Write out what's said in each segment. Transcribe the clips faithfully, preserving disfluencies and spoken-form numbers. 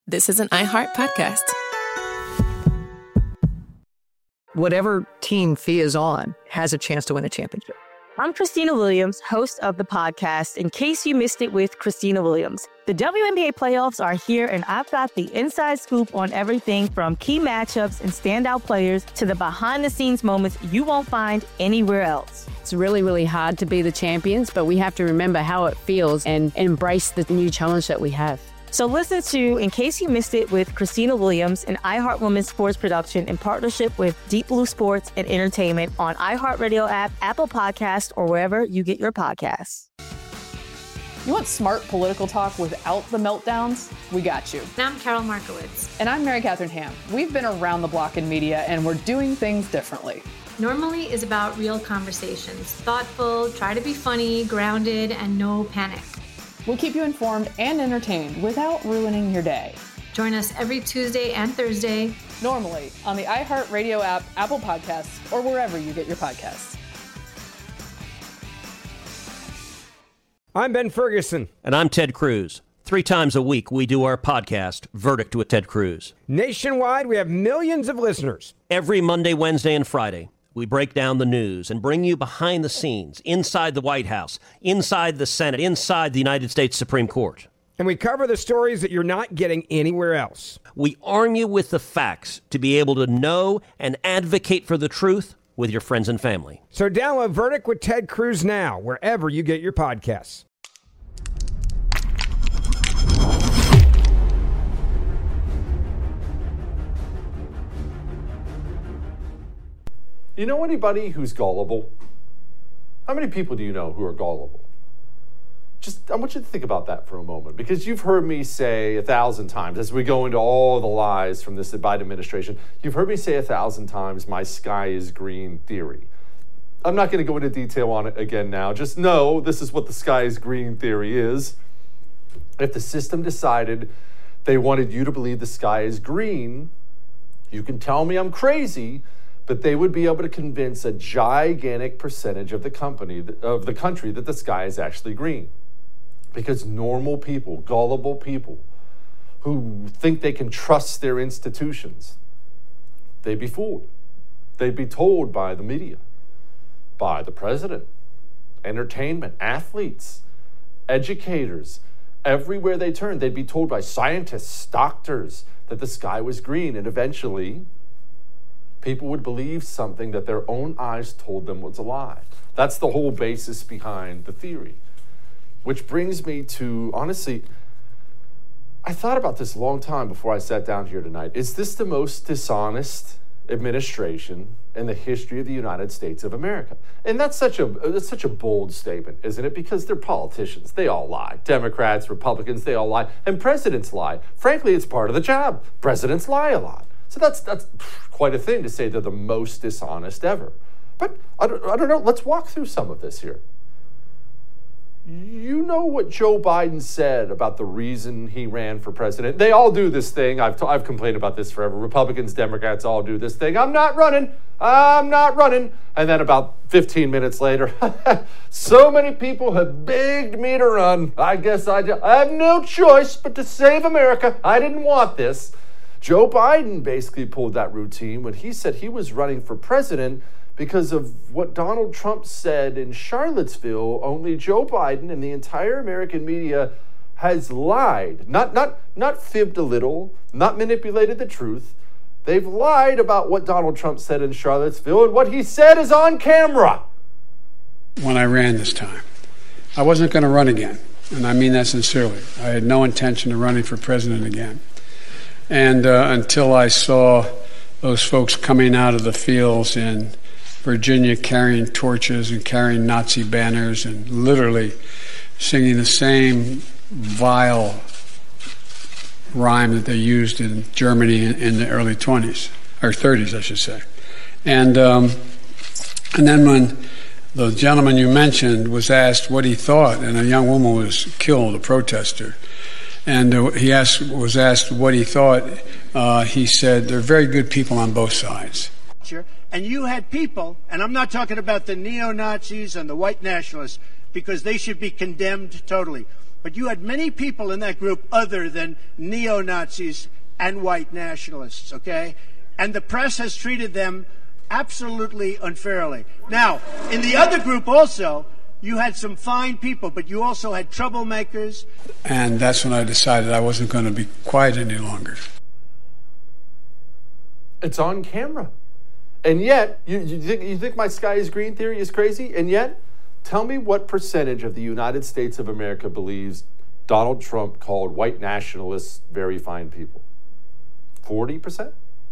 this is an iHeart podcast. Whatever team Thea is on has a chance to win a championship. I'm Christina Williams, host of the podcast, In Case You Missed It with Christina Williams. The W N B A playoffs are here, and I've got the inside scoop on everything from key matchups and standout players to the behind-the-scenes moments you won't find anywhere else. It's really, really hard to be the champions, but we have to remember how it feels and embrace the new challenge that we have. So listen to In Case You Missed It with Christina Williams, an iHeart Women's Sports production in partnership with Deep Blue Sports and Entertainment on iHeartRadio app, Apple Podcasts, or wherever you get your podcasts. You want smart political talk without the meltdowns? We got you. And I'm Carol Markowitz. And I'm Mary Catherine Ham. We've been around the block in media, and we're doing things differently. Normally is about real conversations. Thoughtful, try to be funny, grounded, and no panic. We'll keep you informed and entertained without ruining your day. Join us every Tuesday and Thursday. Normally on the iHeartRadio app, Apple Podcasts, or wherever you get your podcasts. I'm Ben Ferguson. And I'm Ted Cruz. Three times a week, we do our podcast, Verdict with Ted Cruz. Nationwide, we have millions of listeners. Every Monday, Wednesday, and Friday, we break down the news and bring you behind the scenes, inside the White House, inside the Senate, inside the United States Supreme Court. And we cover the stories that you're not getting anywhere else. We arm you with the facts to be able to know and advocate for the truth with your friends and family. So download Verdict with Ted Cruz now, wherever you get your podcasts. You know anybody who's gullible? How many people do you know who are gullible? Just, I want you to think about that for a moment, because you've heard me say a thousand times, as we go into all the lies from this Biden administration, you've heard me say a thousand times, my sky is green theory. I'm not going to go into detail on it again now. Just know this is what the sky is green theory is. If the system decided they wanted you to believe the sky is green, you can tell me I'm crazy, but they would be able to convince a gigantic percentage of the company, of the country, that the sky is actually green. Because normal people, gullible people, who think they can trust their institutions, they'd be fooled. They'd be told by the media, by the president, entertainment, athletes, educators. Everywhere they turn, they'd be told by scientists, doctors, that the sky was green, and eventually people would believe something that their own eyes told them was a lie. That's the whole basis behind the theory. Which brings me to, honestly, I thought about this a long time before I sat down here tonight. Is this the most dishonest administration in the history of the United States of America? And that's such a that's such a bold statement, isn't it? Because they're politicians. They all lie. Democrats, Republicans, they all lie. And presidents lie. Frankly, it's part of the job. Presidents lie a lot. So that's that's quite a thing to say they're the most dishonest ever. But I don't, I don't know. Let's walk through some of this here. You know what Joe Biden said about the reason he ran for president? They all do this thing. I've, t- I've complained about this forever. Republicans, Democrats all do this thing. I'm not running. I'm not running. And then about fifteen minutes later, so many people have begged me to run. I guess I, d- I have no choice but to save America. I didn't want this. Joe Biden basically pulled that routine when he said he was running for president because of what Donald Trump said in Charlottesville. Only Joe Biden and the entire American media has lied, not, not, not fibbed a little, not manipulated the truth. They've lied about what Donald Trump said in Charlottesville, and what he said is on camera. When I ran this time, I wasn't going to run again, and I mean that sincerely. I had no intention of running for president again. And uh, until I saw those folks coming out of the fields in Virginia carrying torches and carrying Nazi banners and literally singing the same vile rhyme that they used in Germany in, in the early twenties, or thirties, I should say. And um, and then when the gentleman you mentioned was asked what he thought, and a young woman was killed, a protester, and uh, he asked was asked what he thought, uh, he said, "They're very good people on both sides." And you had people, and I'm not talking about the neo-Nazis and the white nationalists, because they should be condemned totally. But you had many people in that group other than neo-Nazis and white nationalists, okay? And the press has treated them absolutely unfairly. Now, in the other group also, you had some fine people, but you also had troublemakers. And that's when I decided I wasn't going to be quiet any longer. It's on camera. And yet, you, you, think, you think my sky is green theory is crazy? And yet, tell me what percentage of the United States of America believes Donald Trump called white nationalists very fine people? forty percent?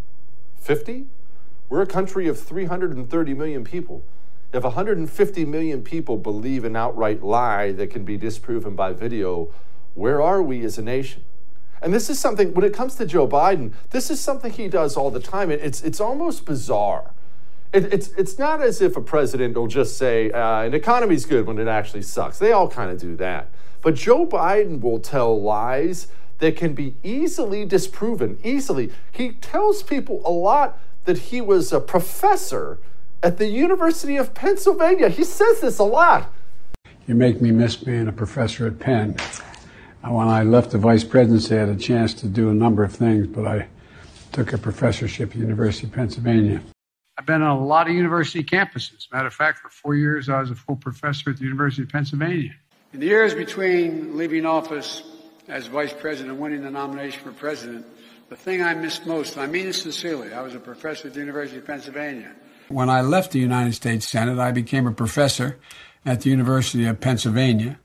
fifty? We're a country of three hundred thirty million people. If one hundred fifty million people believe an outright lie that can be disproven by video, where are we as a nation? And this is something, when it comes to Joe Biden, this is something he does all the time. It's, it's almost bizarre. It, it's, it's not as if a president will just say, uh, an economy's good when it actually sucks. They all kind of do that. But Joe Biden will tell lies that can be easily disproven, easily. He tells people a lot that he was a professor at the University of Pennsylvania. He says this a lot. You make me miss being a professor at Penn. When I left the vice presidency, I had a chance to do a number of things, but I took a professorship at the University of Pennsylvania. I've been on a lot of university campuses. Matter of fact, for four years, I was a full professor at the University of Pennsylvania. In the years between leaving office as vice president and winning the nomination for president, the thing I missed most, and I mean this sincerely, I was a professor at the University of Pennsylvania. When I left the United States Senate, I became a professor at the University of Pennsylvania.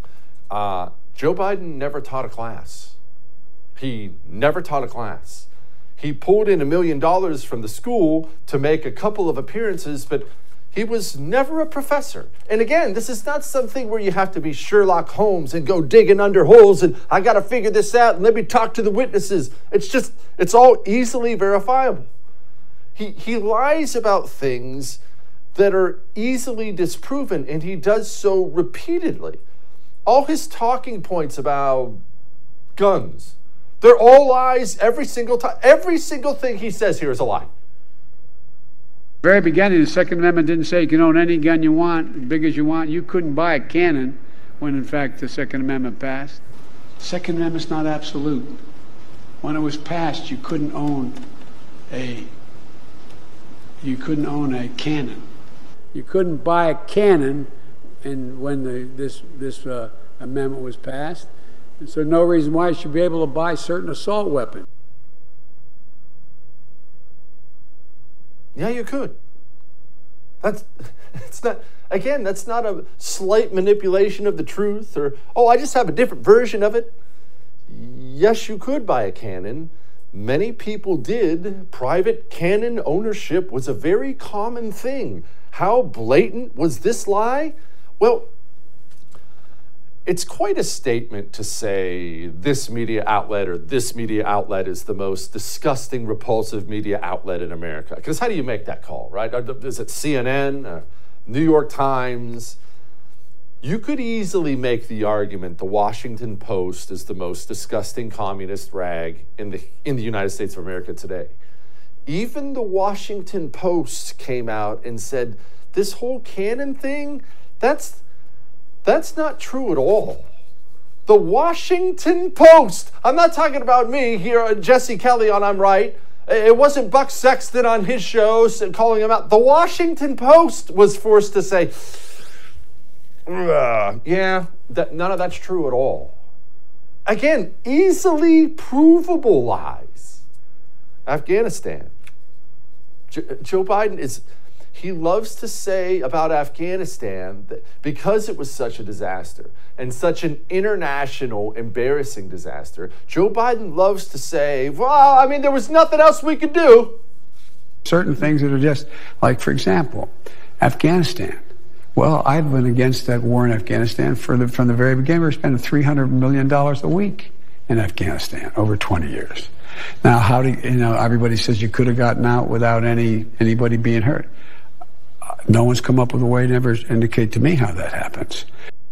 Uh, Joe Biden never taught a class. He never taught a class. He pulled in a million dollars from the school to make a couple of appearances, but he was never a professor. And again, this is not something where you have to be Sherlock Holmes and go digging under holes and I got to figure this out and let me talk to the witnesses. It's just, it's all easily verifiable. He, he lies about things that are easily disproven, and he does so repeatedly. All his talking points about guns, they're all lies every single time. Every single thing he says here is a lie. Very beginning, the Second Amendment didn't say you can own any gun you want, as big as you want. You couldn't buy a cannon when, in fact, the Second Amendment passed. The Second Amendment's not absolute. When it was passed, you couldn't own a you couldn't own a cannon. You couldn't buy a cannon, and when the, this this uh, amendment was passed, and so no reason why you should be able to buy certain assault weapons. Yeah, you could. That's, it's not, again, that's not a slight manipulation of the truth or, oh, I just have a different version of it. Yes, you could buy a cannon. Many people did. Private cannon ownership was a very common thing. How blatant was this lie? Well, it's quite a statement to say this media outlet or this media outlet is the most disgusting, repulsive media outlet in America. Because how do you make that call, right? Is it C N N, uh, New York Times? You could easily make the argument the Washington Post is the most disgusting communist rag in the, in the United States of America today. Even the Washington Post came out and said, this whole cannon thing, that's... That's not true at all. The Washington Post, I'm not talking about me here, Jesse Kelly on I'm Right. It wasn't Buck Sexton on his shows calling him out. The Washington Post was forced to say, yeah, that, none of that's true at all. Again, easily provable lies. Afghanistan. J- Joe Biden is... He loves to say about Afghanistan that because it was such a disaster and such an international embarrassing disaster, Joe Biden loves to say, well, I mean, there was nothing else we could do. Certain things that are just, like, for example, Afghanistan. Well, I've been against that war in Afghanistan for the, from the very beginning. We're spending three hundred million dollars a week in Afghanistan over twenty years. Now, how do you, you know, everybody says you could have gotten out without any anybody being hurt. No one's come up with a way to ever indicate to me how that happens.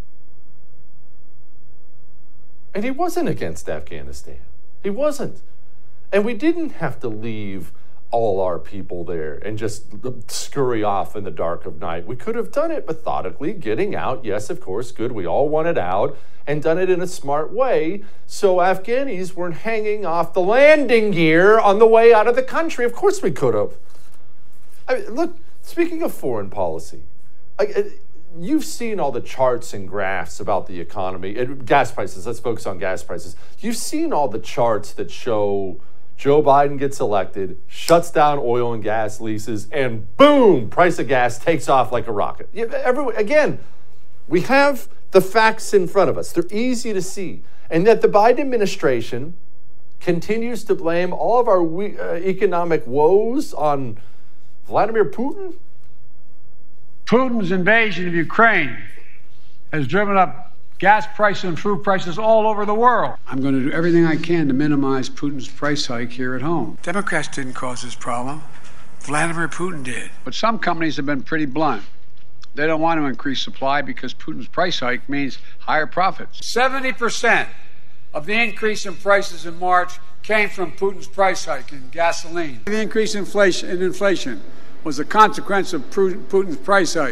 And he wasn't against Afghanistan. He wasn't. And we didn't have to leave all our people there and just scurry off in the dark of night. We could have done it methodically, getting out. Yes, of course, good. We all wanted out, and done it in a smart way so Afghanis weren't hanging off the landing gear on the way out of the country. Of course we could have. I mean, look, speaking of foreign policy, I, you've seen all the charts and graphs about the economy. It, gas prices, let's focus on gas prices. You've seen all the charts that show Joe Biden gets elected, shuts down oil and gas leases, and boom, price of gas takes off like a rocket. Every, again, we have the facts in front of us. They're easy to see. And yet the Biden administration continues to blame all of our we, uh, economic woes on Vladimir Putin. Putin's invasion of Ukraine has driven up gas prices and food prices all over the world. I'm going to do everything I can to minimize Putin's price hike here at home. Democrats didn't cause this problem. Vladimir Putin did. But some companies have been pretty blunt. They don't want to increase supply because Putin's price hike means higher profits. seventy percent of the increase in prices in March came from Putin's price hike in gasoline. The increase in inflation, in inflation was a consequence of Putin's price hike.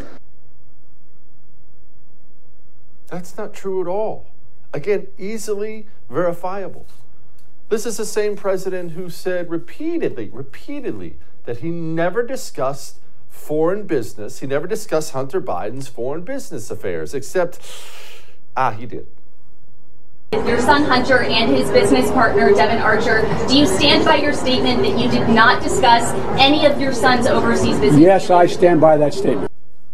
That's not true at all. Again, easily verifiable. This is the same president who said repeatedly, repeatedly, that he never discussed foreign business. He never discussed Hunter Biden's foreign business affairs, except, ah, he did. Your son Hunter and his business partner Devon Archer, do you stand by your statement that you did not discuss any of your son's overseas business? Yes, I stand by that statement.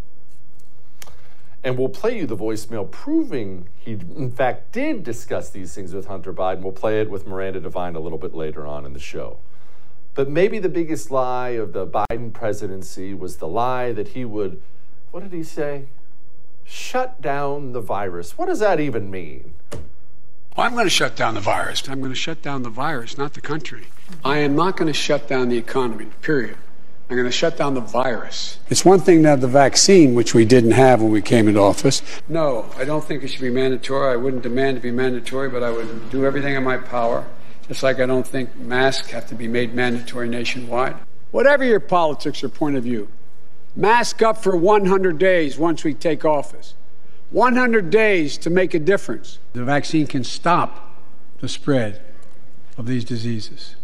And we'll play you the voicemail proving he, in fact, did discuss these things with Hunter Biden. We'll play it with Miranda Devine a little bit later on in the show. But maybe the biggest lie of the Biden presidency was the lie that he would, what did he say? Shut down the virus. What does that even mean? Well, I'm going to shut down the virus. I'm going to shut down the virus, not the country. I am not going to shut down the economy, period. I'm going to shut down the virus. It's one thing to have the vaccine, which we didn't have when we came into office. No, I don't think it should be mandatory. I wouldn't demand to be mandatory, but I would do everything in my power, just like I don't think masks have to be made mandatory nationwide. Whatever your politics or point of view, mask up for one hundred days once we take office. one hundred days to make a difference. The vaccine can stop the spread of these diseases.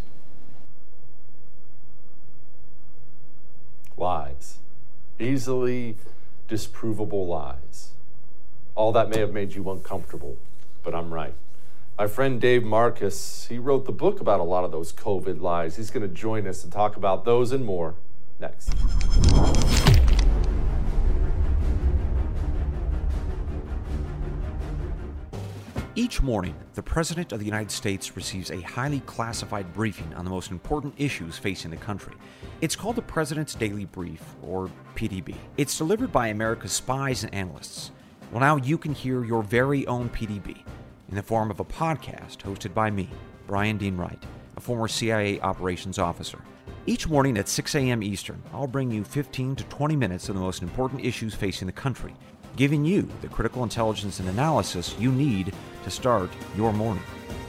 Lies. Easily disprovable lies. All that may have made you uncomfortable, but I'm right. My friend Dave Marcus, he wrote the book about a lot of those COVID lies. He's going to join us and talk about those and more next. Each morning, the President of the United States receives a highly classified briefing on the most important issues facing the country. It's called the President's Daily Brief, or P D B. It's delivered by America's spies and analysts. Well, now you can hear your very own P D B in the form of a podcast hosted by me, Brian Dean Wright, a former C I A operations officer. Each morning at six a.m. Eastern, I'll bring you fifteen to twenty minutes of the most important issues facing the country, giving you the critical intelligence and analysis you need to start your morning.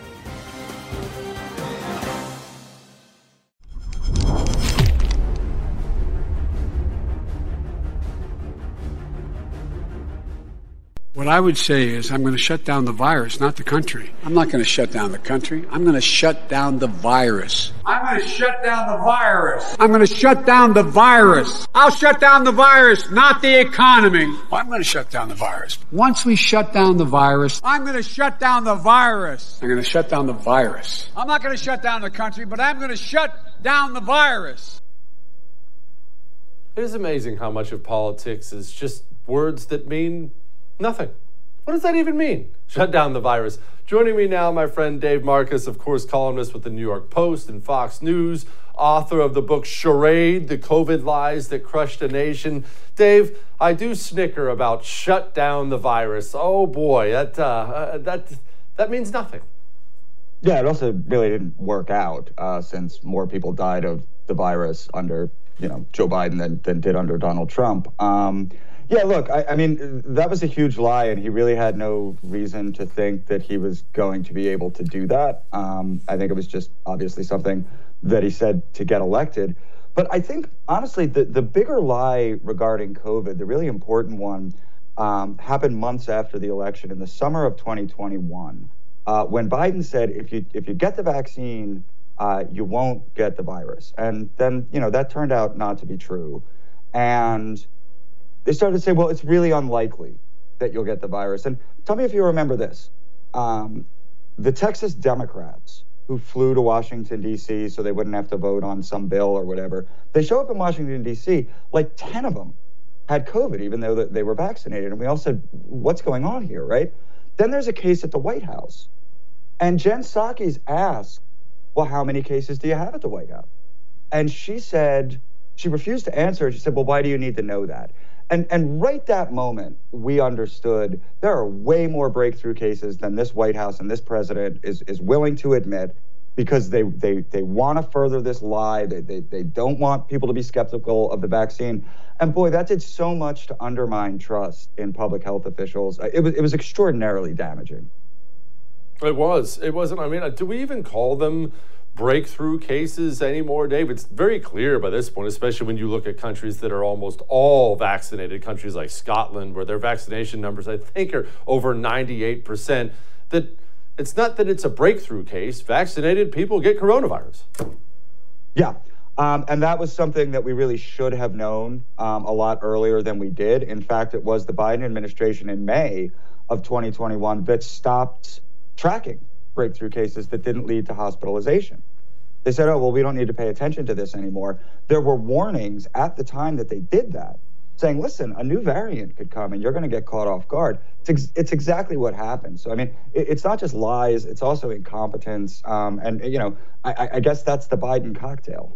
What I would say is I'm going to shut down the virus, not the country. I'm not going to shut down the country. I'm going to shut down the virus. I'm going to shut down the virus. I'm going to shut down the virus. I'll shut down the virus, not the economy. Well, I'm going to shut down the virus. Once we shut down the virus, I'm going to shut down the virus. I'm going to shut down the virus. I'm not going to shut down the country, but I'm going to shut down the virus. It is amazing how much of politics is just words that mean nothing. What does that even mean? Shut down the virus. Joining me now, my friend Dave Marcus, of course, columnist with the New York Post and Fox News, author of the book Charade, The COVID Lies That Crushed a Nation. Dave, I do snicker about shut down the virus. Oh boy, that uh, uh, that that means nothing. Yeah, it also really didn't work out uh, since more people died of the virus under, you know, Joe Biden than, than did under Donald Trump. Um, Yeah, look, I, I mean, that was a huge lie, and he really had no reason to think that he was going to be able to do that. Um, I think it was just obviously something that he said to get elected. But I think, honestly, the, the bigger lie regarding COVID, the really important one, um, happened months after the election in the summer of twenty twenty-one, uh, when Biden said, if you if you get the vaccine, uh, you won't get the virus. And then, you know, that turned out not to be true. And they started to say, well, it's really unlikely that you'll get the virus. And tell me if you remember this. Um, the Texas Democrats who flew to Washington, D C so they wouldn't have to vote on some bill or whatever, they show up in Washington, D C, like ten of them had COVID, even though they were vaccinated. And we all said, what's going on here, right? Then there's a case at the White House. And Jen Psaki's asked, well, how many cases do you have at the White House? And she said, she refused to answer. She said, well, why do you need to know that? And and right that moment, we understood there are way more breakthrough cases than this White House and this president is, is willing to admit, because they they they want to further this lie. They, they they don't want people to be skeptical of the vaccine. And boy, that did so much to undermine trust in public health officials. It was it was extraordinarily damaging. It was. It wasn't. I mean, do we even call them breakthrough cases anymore, Dave? It's very clear by this point, especially when you look at countries that are almost all vaccinated, countries like Scotland, where their vaccination numbers, I think, are over ninety-eight percent, that it's not that it's a breakthrough case. Vaccinated people get coronavirus. Yeah. Um, and that was something that we really should have known um, a lot earlier than we did. In fact, it was the Biden administration in May of twenty twenty-one that stopped tracking breakthrough cases that didn't lead to hospitalization. They said, oh, well, we don't need to pay attention to this anymore. There were warnings at the time that they did that, saying, listen, a new variant could come and you're going to get caught off guard. It's, ex- it's exactly what happened. So, I mean, it, it's not just lies, it's also incompetence. Um, and, you know, I, I guess that's the Biden cocktail.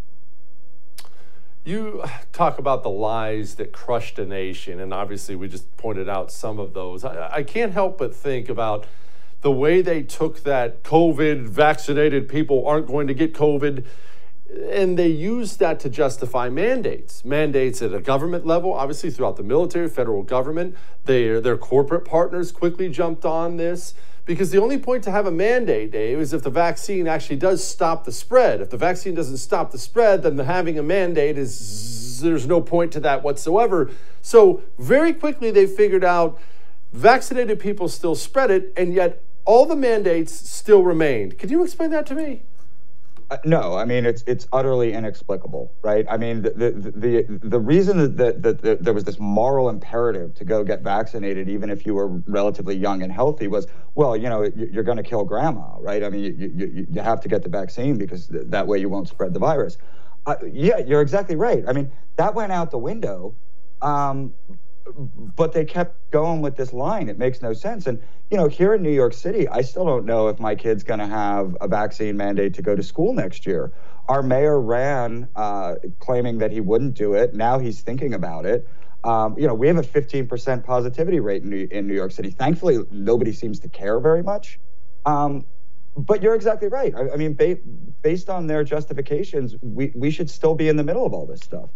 You talk about the lies that crushed a nation, and obviously we just pointed out some of those. I, I can't help but think about the way they took that COVID, vaccinated people aren't going to get COVID, and they used that to justify mandates. Mandates at a government level, obviously throughout the military, federal government. They, their corporate partners quickly jumped on this, because the only point to have a mandate, Dave, is if the vaccine actually does stop the spread. If the vaccine doesn't stop the spread, then the having a mandate is, there's no point to that whatsoever. So very quickly they figured out vaccinated people still spread it, and yet all the mandates still remained. Can you explain that to me? Uh, no, I mean, it's it's utterly inexplicable, right? I mean, the the the, the reason that, that, that, that there was this moral imperative to go get vaccinated, even if you were relatively young and healthy, was, well, you know, you're going to kill grandma, right? I mean, you, you, you have to get the vaccine because that way you won't spread the virus. Uh, yeah, you're exactly right. I mean, that went out the window. Um, But they kept going with this line. It makes no sense. And, you know, here in New York City, I still don't know if my kid's going to have a vaccine mandate to go to school next year. Our mayor ran uh, claiming that he wouldn't do it. Now he's thinking about it. Um, you know, we have a fifteen percent positivity rate in New, in New York City. Thankfully, nobody seems to care very much. Um, but you're exactly right. I, I mean, ba- based on their justifications, we, we should still be in the middle of all this stuff.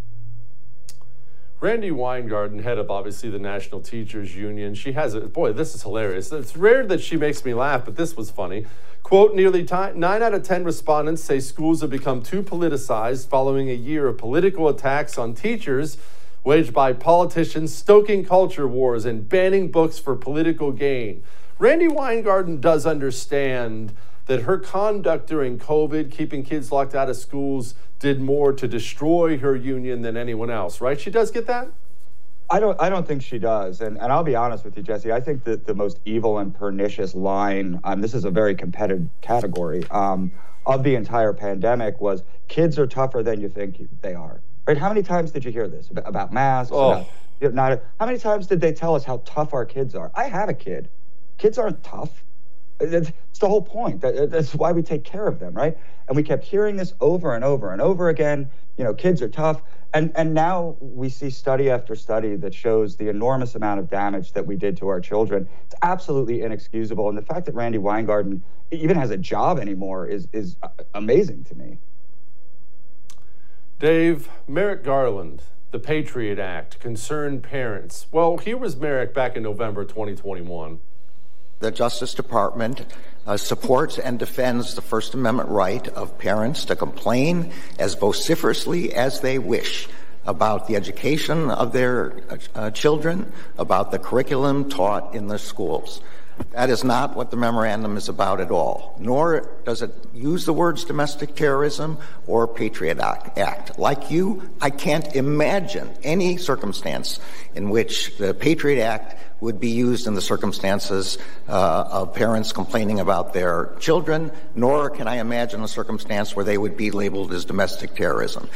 Randi Weingarten, head of obviously the National Teachers Union, she has a, boy, this is hilarious. It's rare that she makes me laugh, but this was funny. Quote, nearly t- nine out of ten respondents say schools have become too politicized following a year of political attacks on teachers waged by politicians stoking culture wars and banning books for political gain. Randi Weingarten does understand that her conduct during COVID, keeping kids locked out of schools, did more to destroy her union than anyone else, right? She does get that? I don't I don't think she does. And and I'll be honest with you, Jesse, I think that the most evil and pernicious line, um, this is a very competitive category, um, of the entire pandemic was kids are tougher than you think they are. Right? How many times did you hear this about, about masks? Oh. About, you know, not, how many times did they tell us how tough our kids are? I have a kid. Kids aren't tough. It's the whole point. That's why we take care of them, right? And we kept hearing this over and over and over again. You know, kids are tough. And and now we see study after study that shows the enormous amount of damage that we did to our children. It's absolutely inexcusable. And the fact that Randi Weingarten even has a job anymore is is amazing to me. Dave, Merrick Garland, the Patriot Act, concerned parents. Well, here was Merrick back in November twenty twenty-one. The Justice Department uh, supports and defends the First Amendment right of parents to complain as vociferously as they wish about the education of their uh, children, about the curriculum taught in the schools. That is not what the memorandum is about at all, nor does it use the words domestic terrorism or Patriot Act. Like you, I can't imagine any circumstance in which the Patriot Act would be used in the circumstances uh, of parents complaining about their children, nor can I imagine a circumstance where they would be labeled as domestic terrorism.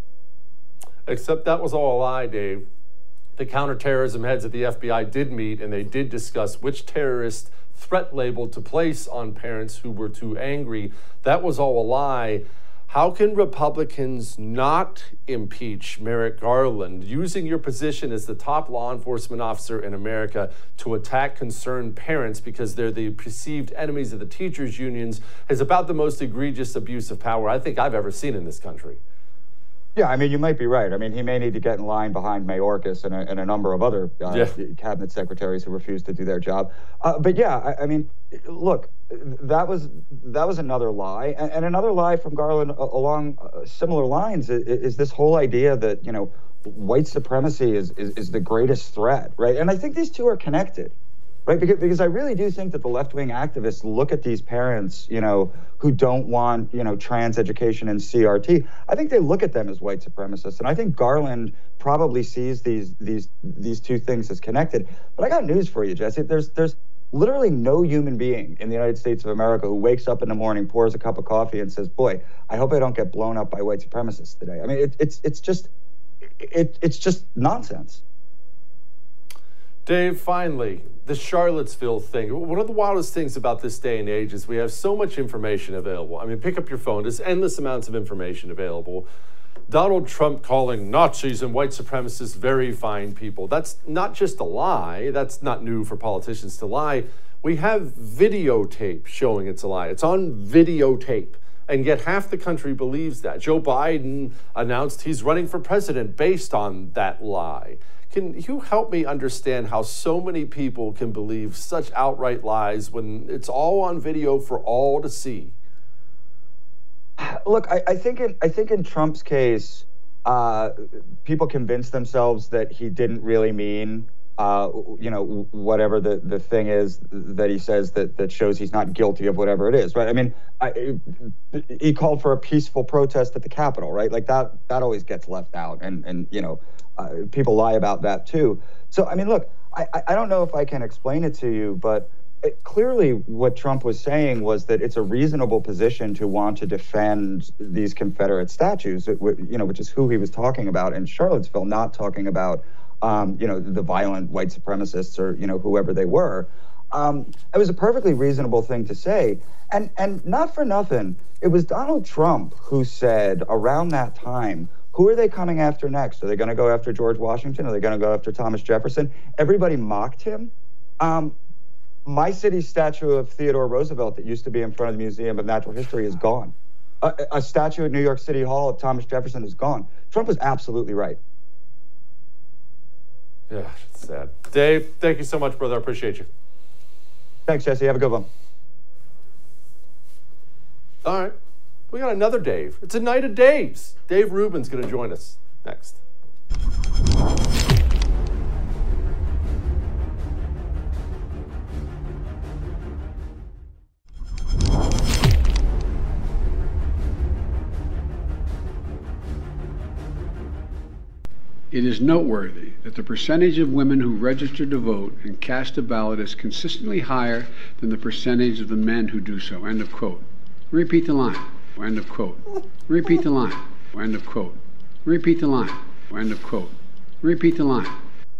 Except that was all a lie, Dave. The counterterrorism heads at the F B I did meet, and they did discuss which terrorist threat label to place on parents who were too angry. That was all a lie. How can Republicans not impeach Merrick Garland, using your position as the top law enforcement officer in America to attack concerned parents because they're the perceived enemies of the teachers' unions, is about the most egregious abuse of power I think I've ever seen in this country? Yeah, I mean, you might be right. I mean, he may need to get in line behind Mayorkas and a, and a number of other uh, yeah. cabinet secretaries who refuse to do their job. Uh, but yeah, I, I mean, look, that was that was another lie, and, and another lie from Garland along uh, similar lines is, is this whole idea that, you know, white supremacy is, is is the greatest threat, right? And I think these two are connected. Right, because, because I really do think that the left-wing activists look at these parents, you know, who don't want, you know, trans education and C R T. I think they look at them as white supremacists, and I think Garland probably sees these these these two things as connected. But I got news for you, Jesse. There's there's literally no human being in the United States of America who wakes up in the morning, pours a cup of coffee, and says, "Boy, I hope I don't get blown up by white supremacists today." I mean, it, it's it's just it it's just nonsense. Dave, finally, the Charlottesville thing. One of the wildest things about this day and age is we have so much information available. I mean, pick up your phone. There's endless amounts of information available. Donald Trump calling Nazis and white supremacists very fine people. That's not just a lie. That's not new for politicians to lie. We have videotape showing it's a lie. It's on videotape. And yet half the country believes that. Joe Biden announced he's running for president based on that lie. Can you help me understand how so many people can believe such outright lies when it's all on video for all to see? Look, I, I think in I think in Trump's case, uh, people convince themselves that he didn't really mean, uh, you know, whatever the, the thing is that he says that that shows he's not guilty of whatever it is, right? I mean, I, he called for a peaceful protest at the Capitol, right? Like that that always gets left out, and and you know. Uh, people lie about that too. So, I mean, look, I, I don't know if I can explain it to you, but it, clearly what Trump was saying was that it's a reasonable position to want to defend these Confederate statues, you know, which is who he was talking about in Charlottesville, not talking about, um, you know, the violent white supremacists or, you know, whoever they were. Um, it was a perfectly reasonable thing to say. And, and not for nothing, it was Donald Trump who said around that time, who are they coming after next? Are they going to go after George Washington? Are they going to go after Thomas Jefferson? Everybody mocked him. Um, my city's statue of Theodore Roosevelt that used to be in front of the Museum of Natural History is gone. A, a statue at New York City Hall of Thomas Jefferson is gone. Trump was absolutely right. Yeah, it's sad. Dave, thank you so much, brother. I appreciate you. Thanks, Jesse. Have a good one. All right. We got another Dave. It's a night of Daves. Dave Rubin's going to join us next. It is noteworthy that the percentage of women who register to vote and cast a ballot is consistently higher than the percentage of the men who do so. End of quote. Repeat the line. End of quote. Repeat the line. End of quote. Repeat the line. End of quote. Repeat the line.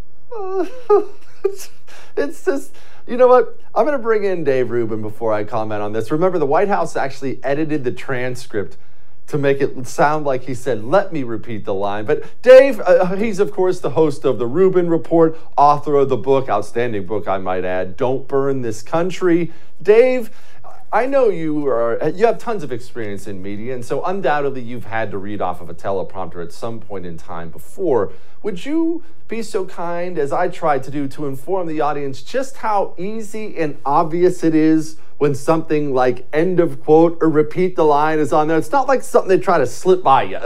It's just, you know what? I'm going to bring in Dave Rubin before I comment on this. Remember, the White House actually edited the transcript to make it sound like he said, let me repeat the line. But Dave, uh, he's, of course, the host of the Rubin Report, author of the book, outstanding book, I might add, Don't Burn This Country. Dave, I know you are, you have tons of experience in media, and so undoubtedly you've had to read off of a teleprompter at some point in time before. Would you be so kind, as I tried to do, to inform the audience just how easy and obvious it is when something like end of quote or repeat the line is on there? It's not like something they try to slip by you.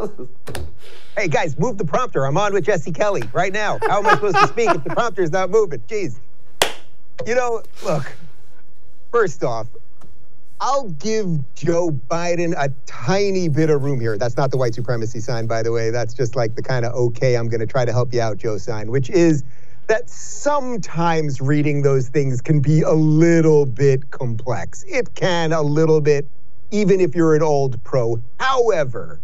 Hey, guys, move the prompter. I'm on with Jesse Kelly right now. How am I supposed to speak if the prompter's not moving? Jeez. You know, look, first off, I'll give Joe Biden a tiny bit of room here. That's not the white supremacy sign, by the way. That's just like the kind of, okay, I'm going to try to help you out, Joe sign, which is that sometimes reading those things can be a little bit complex. It can a little bit, even if you're an old pro. However,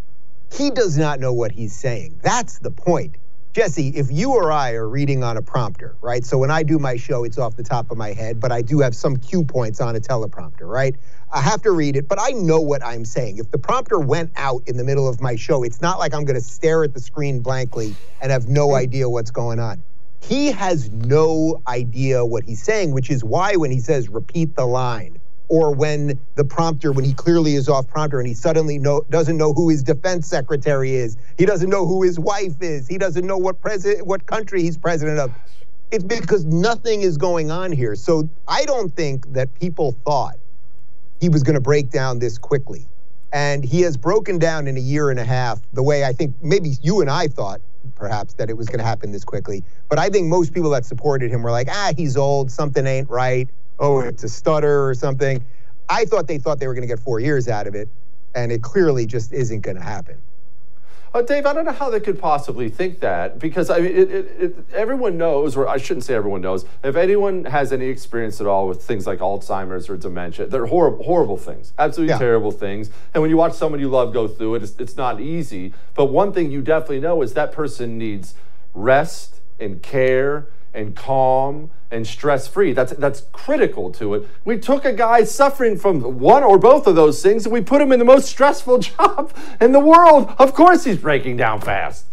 he does not know what he's saying. That's the point. Jesse, if you or I are reading on a prompter, right? So when I do my show, it's off the top of my head, but I do have some cue points on a teleprompter, right? I have to read it, but I know what I'm saying. If the prompter went out in the middle of my show, it's not like I'm going to stare at the screen blankly and have no idea what's going on. He has no idea what he's saying, which is why when he says repeat the line, or when the prompter, when he clearly is off prompter and he suddenly know, doesn't know who his defense secretary is, he doesn't know who his wife is, he doesn't know what president, what country he's president of. It's because nothing is going on here. So I don't think that people thought he was going to break down this quickly. And he has broken down in a year and a half the way I think maybe you and I thought perhaps that it was going to happen this quickly. But I think most people that supported him were like, ah, he's old, something ain't right. Oh, it's a stutter or something. I thought they thought they were going to get four years out of it, and it clearly just isn't going to happen. Uh, Dave, I don't know how they could possibly think that, because I mean, it, it, it, everyone knows, or I shouldn't say everyone knows, if anyone has any experience at all with things like Alzheimer's or dementia, they're horrible, horrible things, absolutely yeah. terrible things. And when you watch someone you love go through it, it's, it's not easy. But one thing you definitely know is that person needs rest and care and calm and stress-free. That's that's critical to it. We took a guy suffering from one or both of those things and we put him in the most stressful job in the world. Of course he's breaking down fast.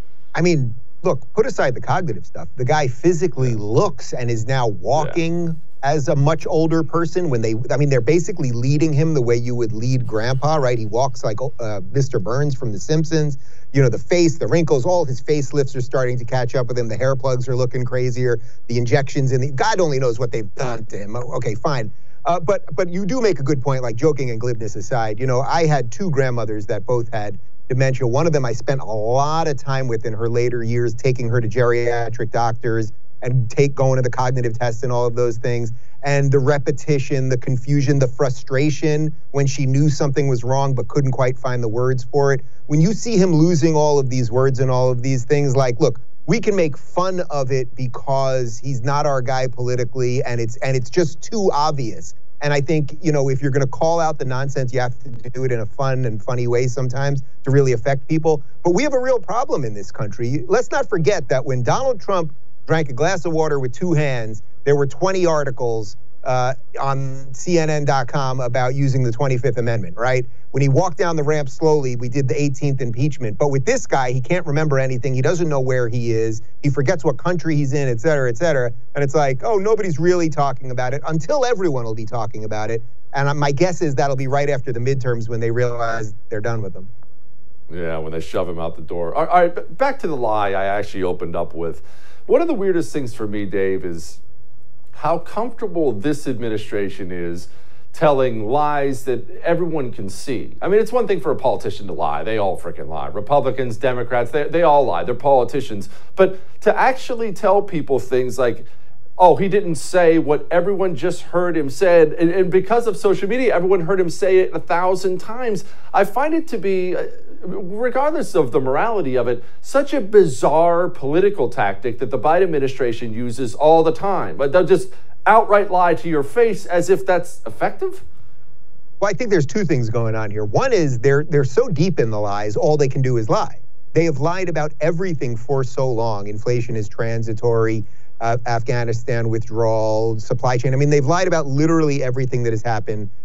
I mean, look, put aside the cognitive stuff. The guy physically looks and is now walking yeah. as a much older person. When they, I mean, they're basically leading him the way you would lead Grandpa, right? He walks like uh, Mister Burns from The Simpsons. You know, the face, the wrinkles, all his facelifts are starting to catch up with him. The hair plugs are looking crazier. The injections in the, God only knows what they've done to him. Okay, fine. Uh, but but you do make a good point, like joking and glibness aside. You know, I had two grandmothers that both had dementia. One of them I spent a lot of time with in her later years, taking her to geriatric doctors and take going to the cognitive tests and all of those things. And the repetition, the confusion, the frustration when she knew something was wrong but couldn't quite find the words for it. When you see him losing all of these words and all of these things, like, look, we can make fun of it because he's not our guy politically, and it's and it's just too obvious. And I think, you know, if you're going to call out the nonsense, you have to do it in a fun and funny way sometimes to really affect people. But we have a real problem in this country. Let's not forget that when Donald Trump drank a glass of water with two hands, there were twenty articles uh, on C N N dot com about using the twenty-fifth Amendment, right? When he walked down the ramp slowly, we did the eighteenth impeachment. But with this guy, he can't remember anything. He doesn't know where he is. He forgets what country he's in, et cetera, et cetera. And it's like, oh, nobody's really talking about it until everyone will be talking about it. And my guess is that'll be right after the midterms when they realize they're done with them. Yeah, when they shove him out the door. All right, back to the lie I actually opened up with. One of the weirdest things for me, Dave, is how comfortable this administration is telling lies that everyone can see. I mean, it's one thing for a politician to lie. They all freaking lie. Republicans, Democrats, they, they all lie. They're politicians. But to actually tell people things like, oh, he didn't say what everyone just heard him said, and, and because of social media, everyone heard him say it a thousand times. I find it to be, regardless of the morality of it, such a bizarre political tactic that the Biden administration uses all the time. But they'll just outright lie to your face as if that's effective? Well, I think there's two things going on here. One is they're they're so deep in the lies, all they can do is lie. They have lied about everything for so long. Inflation is transitory, uh, Afghanistan withdrawal, supply chain. I mean, they've lied about literally everything that has happened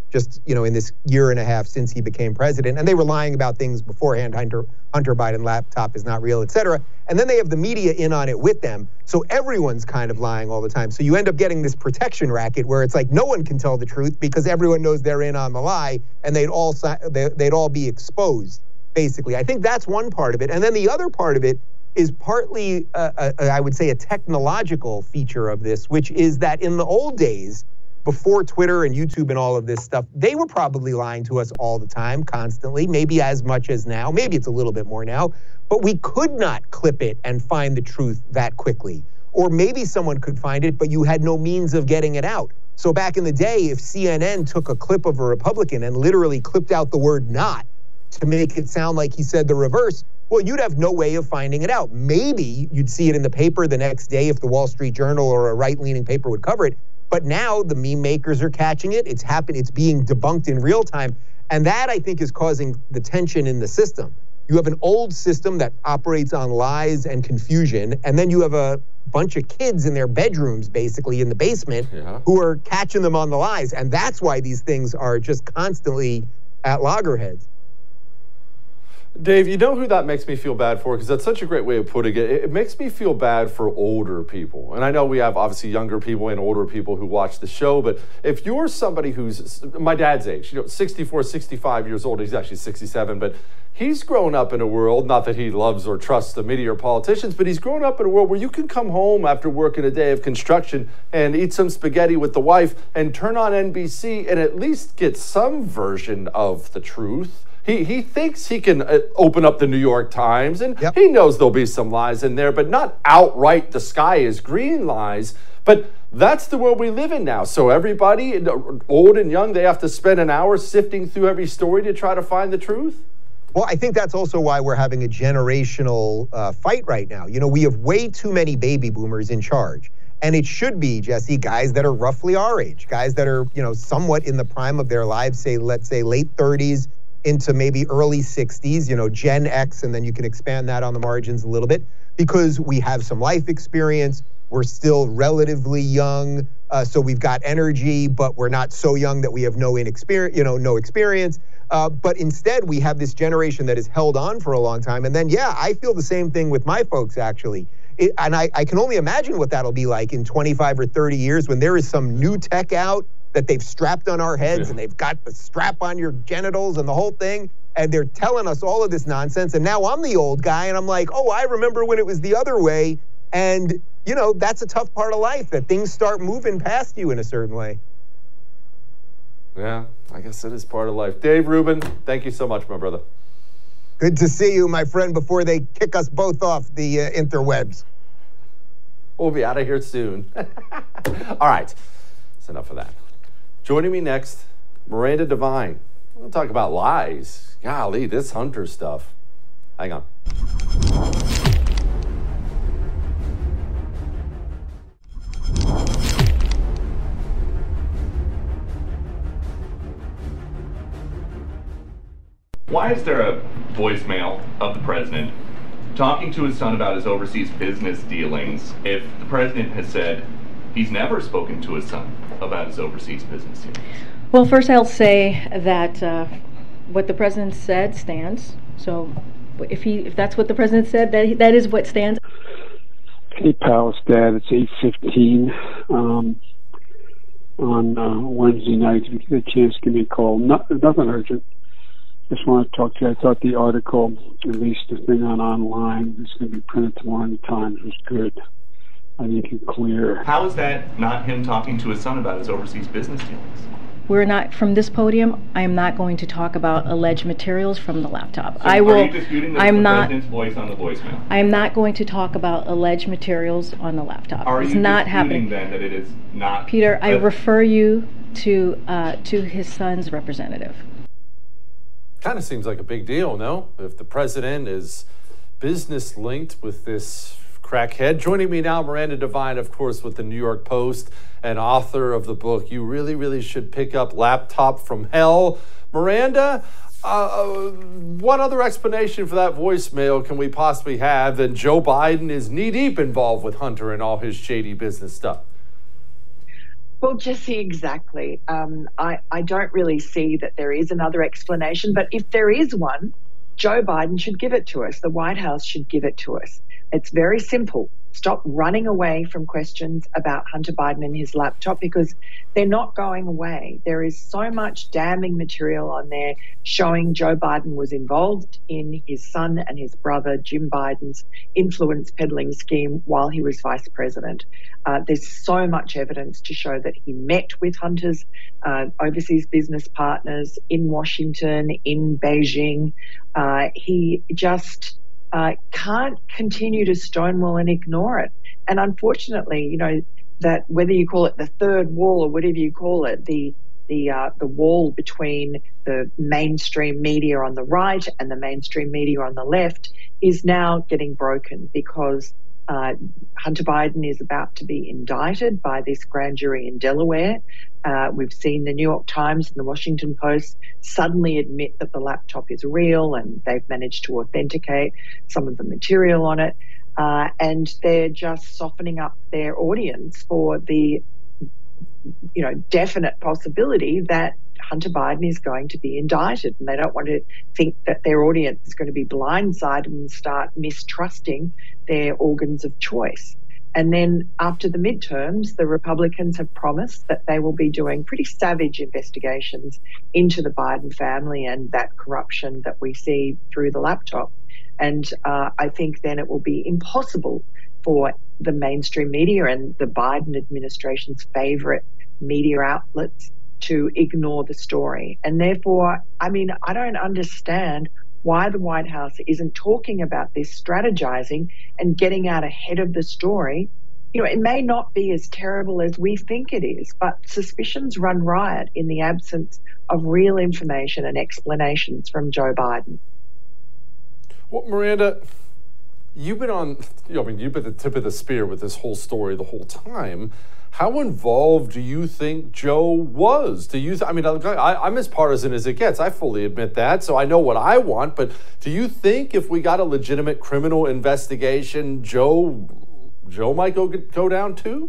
just, you know, in this year and a half since he became president. And they were lying about things beforehand. Hunter, Hunter Biden laptop is not real, et cetera. And then they have the media in on it with them. So everyone's kind of lying all the time. So you end up getting this protection racket where it's like no one can tell the truth because everyone knows they're in on the lie, and they'd all they'd all be exposed, basically. I think that's one part of it. And then the other part of it is partly, uh, a, I would say, a technological feature of this, which is that in the old days, before Twitter and YouTube and all of this stuff, they were probably lying to us all the time, constantly, maybe as much as now. Maybe it's a little bit more now. But we could not clip it and find the truth that quickly. Or maybe someone could find it, but you had no means of getting it out. So back in the day, if C N N took a clip of a Republican and literally clipped out the word "not" to make it sound like he said the reverse, well, you'd have no way of finding it out. Maybe you'd see it in the paper the next day if the Wall Street Journal or a right-leaning paper would cover it. But now the meme makers are catching it. It's happened. It's being debunked in real time. And that, I think, is causing the tension in the system. You have an old system that operates on lies and confusion, and then you have a bunch of kids in their bedrooms, basically in the basement, yeah. who are catching them on the lies. And that's why these things are just constantly at loggerheads. Dave, you know who that makes me feel bad for? Because that's such a great way of putting it. It makes me feel bad for older people. And I know we have obviously younger people and older people who watch the show, but if you're somebody who's my dad's age, you know, sixty-four, sixty-five years old, he's actually sixty-seven, but he's grown up in a world, not that he loves or trusts the media or politicians, but he's grown up in a world where you can come home after working a day of construction and eat some spaghetti with the wife and turn on N B C and at least get some version of the truth. He he thinks he can uh, open up the New York Times, and yep. he knows there'll be some lies in there, but not outright the sky is green lies. But that's the world we live in now. So everybody, old and young, they have to spend an hour sifting through every story to try to find the truth? Well, I think that's also why we're having a generational uh, fight right now. You know, we have way too many baby boomers in charge. And it should be, Jesse, guys that are roughly our age, guys that are, you know, somewhat in the prime of their lives, say, let's say late thirties, into maybe early sixties, you know, Gen X, and then you can expand that on the margins a little bit, because we have some life experience. We're still relatively young, uh, so we've got energy, but we're not so young that we have no inexperience, you know, no experience. Uh, but instead, we have this generation that has held on for a long time. And then, yeah, I feel the same thing with my folks, actually. It, and I, I can only imagine what that'll be like in twenty-five or thirty years when there is some new tech out that they've strapped on our heads, yeah. and they've got the strap on your genitals and the whole thing, and they're telling us all of this nonsense. And now I'm the old guy, and I'm like, oh, I remember when it was the other way. And, you know, that's a tough part of life, that things start moving past you in a certain way. Yeah, I guess it is part of life. Dave Rubin, thank you so much, my brother. Good to see you, my friend, before they kick us both off the uh, interwebs. We'll be out of here soon. All right, that's enough of that. Joining me next, Miranda Devine. We'll talk about lies. Golly, this Hunter stuff. Hang on. Why is there a voicemail of the president talking to his son about his overseas business dealings if the president has said he's never spoken to his son about his overseas business dealings? Well, first I'll say that uh, what the president said stands. So if he, if that's what the president said, that that is what stands. Hey, Palace Dad, it's eight fifteen um, on uh, Wednesday night. If you get a chance, give me a call. Not, nothing urgent. Just want to talk to you. I thought the article, at least the thing on online, that's going to be printed tomorrow in the Times, was good. I think it's clear. How is that not him talking to his son about his overseas business dealings? We're not, from this podium, I am not going to talk about alleged materials from the laptop. So I will, are you disputing that I'm the not, president's voice on the voicemail? I am not going to talk about alleged materials on the laptop. Are it's you not disputing happening. then that it is not? Peter, I refer you to uh, to his son's representative. Kind of seems like a big deal, no? If the president is business linked with this crackhead. Joining me now, Miranda Devine, of course, with the New York Post and author of the book You Really, Really Should Pick Up Laptop from Hell. Miranda, uh, what other explanation for that voicemail can we possibly have than Joe Biden is knee-deep involved with Hunter and all his shady business stuff? Well, Jesse, exactly. Um, I, I don't really see that there is another explanation, but if there is one, Joe Biden should give it to us. The White House should give it to us. It's very simple. Stop running away from questions about Hunter Biden and his laptop, because they're not going away. There is so much damning material on there showing Joe Biden was involved in his son and his brother Jim Biden's influence peddling scheme while he was vice president. Uh, there's so much evidence to show that he met with Hunter's uh, overseas business partners in Washington, in Beijing. Uh, he just uh, can't continue to stonewall and ignore it. And unfortunately, you know, that whether you call it the third wall or whatever you call it, the the uh, the wall between the mainstream media on the right and the mainstream media on the left is now getting broken, because uh, Hunter Biden is about to be indicted by this grand jury in Delaware. Uh, we've seen the New York Times and the Washington Post suddenly admit that the laptop is real, and they've managed to authenticate some of the material on it. Uh, and they're just softening up their audience for the, you know, definite possibility that Hunter Biden is going to be indicted, and they don't want to think that their audience is going to be blindsided and start mistrusting their organs of choice. And then after the midterms, the Republicans have promised that they will be doing pretty savage investigations into the Biden family and that corruption that we see through the laptop. And uh, I think then it will be impossible for the mainstream media and the Biden administration's favorite media outlets to ignore the story. And therefore, I mean, I don't understand why the White House isn't talking about this, strategizing and getting out ahead of the story. You know, it may not be as terrible as we think it is, but suspicions run riot in the absence of real information and explanations from Joe Biden. Well, Miranda, you've been on, you know, I mean, you've been at the tip of the spear with this whole story the whole time. How involved do you think Joe was? Do you, th- I mean, I, I'm as partisan as it gets. I fully admit that, so I know what I want. But do you think if we got a legitimate criminal investigation, Joe, Joe might go go down too?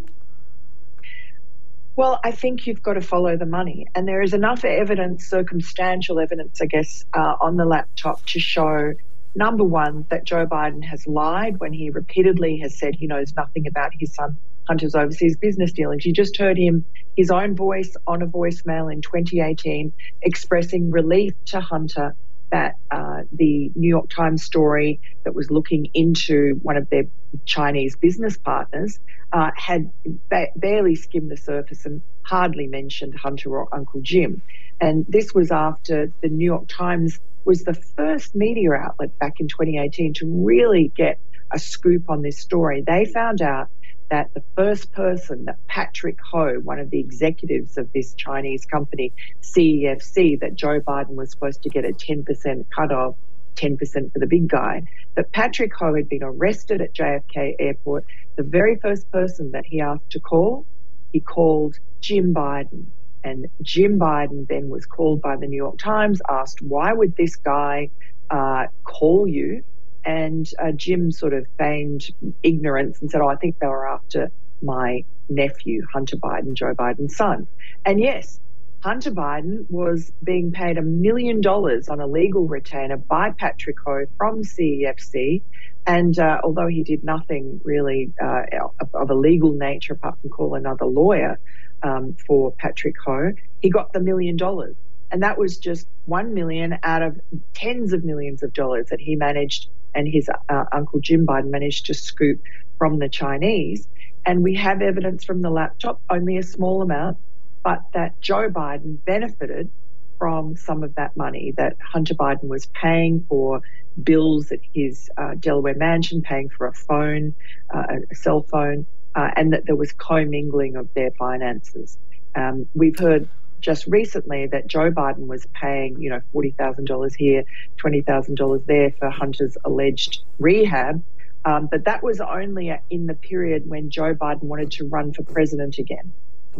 Well, I think you've got to follow the money, and there is enough evidence, circumstantial evidence, I guess, uh, on the laptop to show. Number one, that Joe Biden has lied when he repeatedly has said he knows nothing about his son Hunter's overseas business dealings. You just heard him, his own voice on a voicemail in twenty eighteen, expressing relief to Hunter that uh, the New York Times story that was looking into one of their Chinese business partners uh, had ba- barely skimmed the surface and hardly mentioned Hunter or Uncle Jim. And this was after the New York Times was the first media outlet back in twenty eighteen to really get a scoop on this story. They found out that the first person, that Patrick Ho, one of the executives of this Chinese company, C E F C, that Joe Biden was supposed to get a ten percent cut off, ten percent for the big guy, that Patrick Ho had been arrested at J F K Airport. The very first person that he asked to call, he called Jim Biden. And Jim Biden then was called by the New York Times, asked, why would this guy uh, call you? And uh, Jim sort of feigned ignorance and said, oh, I think they were after my nephew, Hunter Biden, Joe Biden's son. And yes, Hunter Biden was being paid a million dollars on a legal retainer by Patrick Ho from C E F C. And uh, although he did nothing really uh, of a legal nature apart from call another lawyer um, for Patrick Ho, he got the million dollars. And that was just one million out of tens of millions of dollars that he managed and his uh, Uncle Jim Biden managed to scoop from the Chinese. And we have evidence from the laptop, only a small amount, but that Joe Biden benefited from some of that money, that Hunter Biden was paying for bills at his uh, Delaware mansion, paying for a phone, uh, a cell phone, uh, and that there was commingling of their finances. Um, we've heard just recently that Joe Biden was paying, you know, forty thousand dollars here, twenty thousand dollars there for Hunter's alleged rehab. Um, but that was only in the period when Joe Biden wanted to run for president again.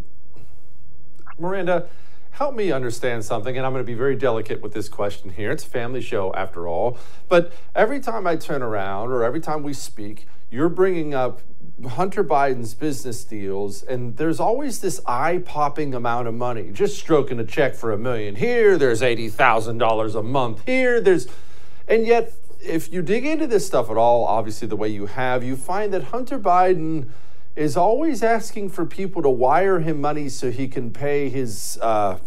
Miranda, help me understand something, and I'm going to be very delicate with this question here. It's a family show after all. But every time I turn around or every time we speak, you're bringing up Hunter Biden's business deals, and there's always this eye-popping amount of money. Just stroking a check for a million here, there's eighty thousand dollars a month here, there's... And yet, if you dig into this stuff at all, obviously the way you have, you find that Hunter Biden is always asking for people to wire him money so he can pay his uh,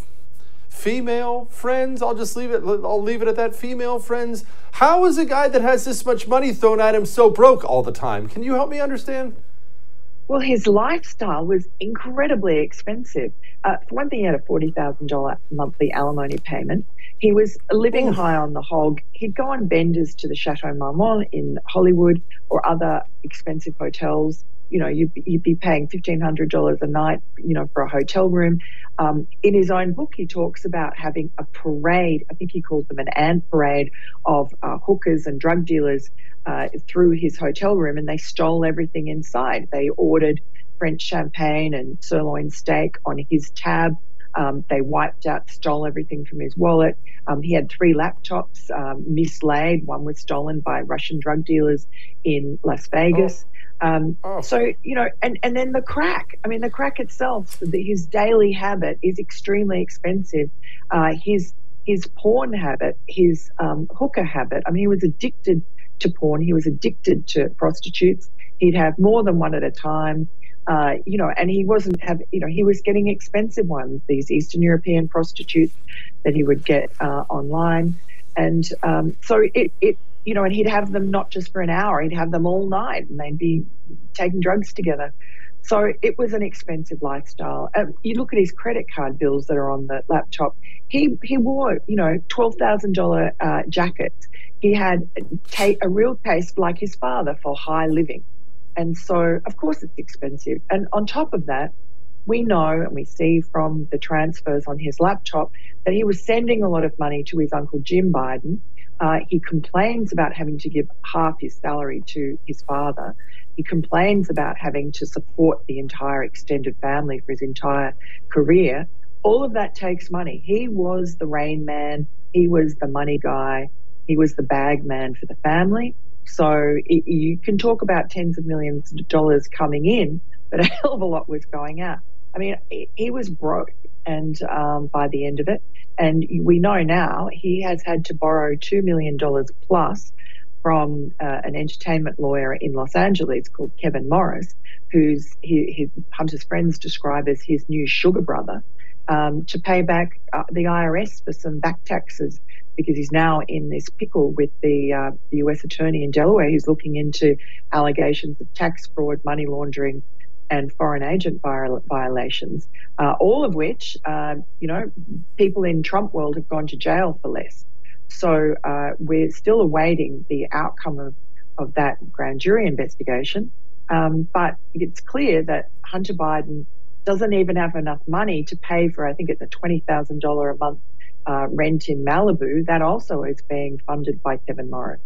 female friends. I'll just leave it, I'll leave it at that, female friends. How is a guy that has this much money thrown at him so broke all the time? Can you help me understand? Well, his lifestyle was incredibly expensive. Uh, for one thing, he had a forty thousand dollars monthly alimony payment. He was living Oof. high on the hog. He'd go on benders to the Chateau Marmont in Hollywood or other expensive hotels. You know, you'd, you'd be paying fifteen hundred dollars a night, you know, for a hotel room. Um, in his own book, he talks about having a parade, I think he calls them an ant parade, of uh, hookers and drug dealers uh, through his hotel room, and they stole everything inside. They ordered French champagne and sirloin steak on his tab. Um, they wiped out, stole everything from his wallet. Um, he had three laptops um, mislaid. One was stolen by Russian drug dealers in Las Vegas. Oh. Um, oh. So, you know, and, and then the crack. I mean, the crack itself, the, his daily habit is extremely expensive. Uh, his his porn habit, his um, hooker habit. I mean, he was addicted to porn. He was addicted to prostitutes. He'd have more than one at a time. Uh, you know, and he wasn't have, you know, he was getting expensive ones, these Eastern European prostitutes that he would get uh, online. And um, so it, it, you know, and he'd have them not just for an hour, he'd have them all night, and they'd be taking drugs together. So it was an expensive lifestyle. Um, you look at his credit card bills that are on the laptop. He he wore, you know, twelve thousand dollars uh, jackets. He had ta- a real taste, like his father, for high living. And so, of course, it's expensive. And on top of that, we know and we see from the transfers on his laptop that he was sending a lot of money to his uncle Jim Biden. Uh, he complains about having to give half his salary to his father. He complains about having to support the entire extended family for his entire career. All of that takes money. He was the rain man. He was the money guy. He was the bag man for the family. So it, you can talk about tens of millions of dollars coming in, but a hell of a lot was going out. I mean, he was broke, and um, by the end of it, and we know now he has had to borrow two million dollars plus from uh, an entertainment lawyer in Los Angeles called Kevin Morris, who's he, his Hunter's friends describe as his new sugar brother, um, to pay back uh, the I R S for some back taxes, because he's now in this pickle with the, uh, the U S attorney in Delaware who's looking into allegations of tax fraud, money laundering, and foreign agent viol- violations, uh, all of which, uh, you know, people in Trump world have gone to jail for less. So uh, we're still awaiting the outcome of, of that grand jury investigation. Um, but it's clear that Hunter Biden doesn't even have enough money to pay for, I think it's a twenty thousand dollars a month Uh, rent in Malibu. That also is being funded by Kevin Morris.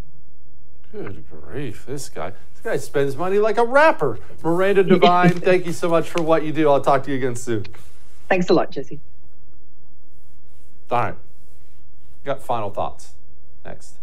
Good grief, this guy. This guy spends money like a rapper. Miranda Devine, thank you so much for what you do. I'll talk to you again soon. Thanks a lot, Jesse. All right. Got final thoughts. Next.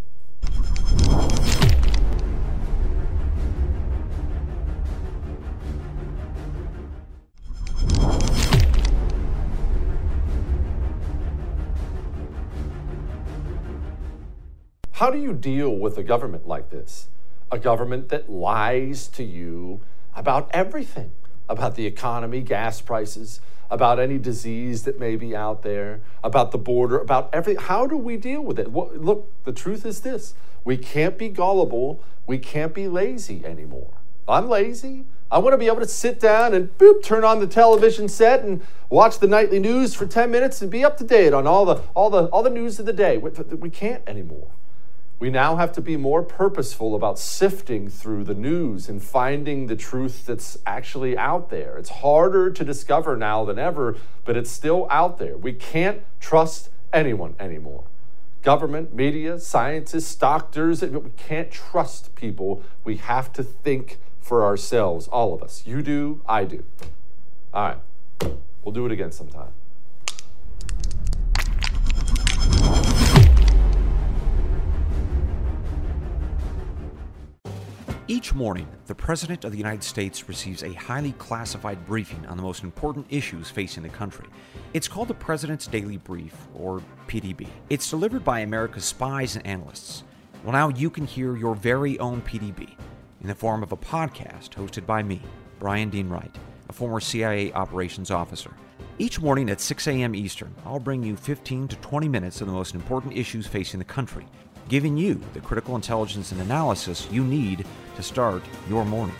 How do you deal with a government like this? A government that lies to you about everything, about the economy, gas prices, about any disease that may be out there, about the border, about everything. How do we deal with it? Well, look, the truth is this. We can't be gullible. We can't be lazy anymore. I'm lazy. I want to be able to sit down and boop, turn on the television set and watch the nightly news for ten minutes and be up to date on all the all the all the news of the day. We, we can't anymore. We now have to be more purposeful about sifting through the news and finding the truth that's actually out there. It's harder to discover now than ever, but it's still out there. We can't trust anyone anymore. Government, media, scientists, doctors, we can't trust people. We have to think for ourselves, all of us. You do, I do. All right, we'll do it again sometime. Each morning, the President of the United States receives a highly classified briefing on the most important issues facing the country. It's called the President's Daily Brief, or P D B. It's delivered by America's spies and analysts. Well, now you can hear your very own P D B in the form of a podcast hosted by me, Brian Dean Wright, a former C I A operations officer. Each morning at six a.m. Eastern, I'll bring you fifteen to twenty minutes of the most important issues facing the country, giving you the critical intelligence and analysis you need to start your morning.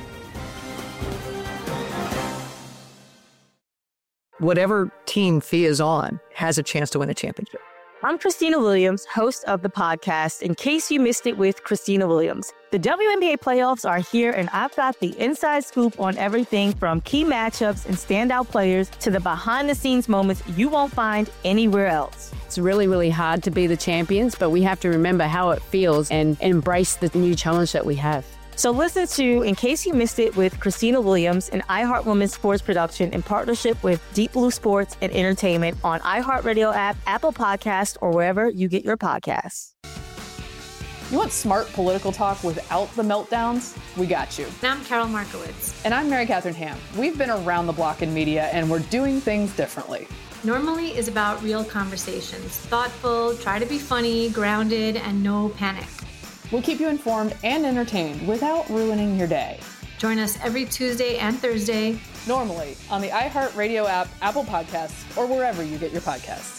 Whatever team Fee is on has a chance to win a championship. I'm Christina Williams, host of the podcast, In Case You Missed It with Christina Williams. The W N B A playoffs are here, and I've got the inside scoop on everything from key matchups and standout players to the behind-the-scenes moments you won't find anywhere else. It's really, really hard to be the champions, but we have to remember how it feels and embrace the new challenge that we have. So listen to In Case You Missed It with Christina Williams, an iHeart Women's sports production in partnership with Deep Blue Sports and Entertainment on iHeartRadio app, Apple Podcasts, or wherever you get your podcasts. You want smart political talk without the meltdowns? We got you. And I'm Carol Markowitz. And I'm Mary Catherine Ham. We've been around the block in media, and we're doing things differently. Normally is about real conversations. Thoughtful, try to be funny, grounded, and no panic. We'll keep you informed and entertained without ruining your day. Join us every Tuesday and Thursday. Normally on the iHeartRadio app, Apple Podcasts, or wherever you get your podcasts.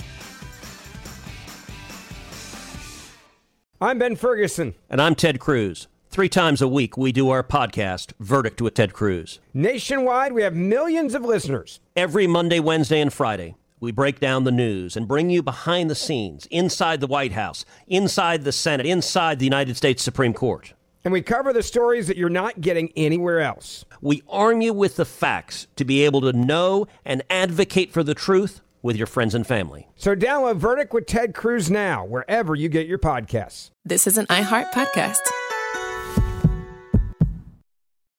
I'm Ben Ferguson. And I'm Ted Cruz. Three times a week, we do our podcast, Verdict with Ted Cruz. Nationwide, we have millions of listeners. Every Monday, Wednesday, and Friday, we break down the news and bring you behind the scenes, inside the White House, inside the Senate, inside the United States Supreme Court. And we cover the stories that you're not getting anywhere else. We arm you with the facts to be able to know and advocate for the truth with your friends and family. So download Verdict with Ted Cruz now, wherever you get your podcasts. This is an iHeart podcast.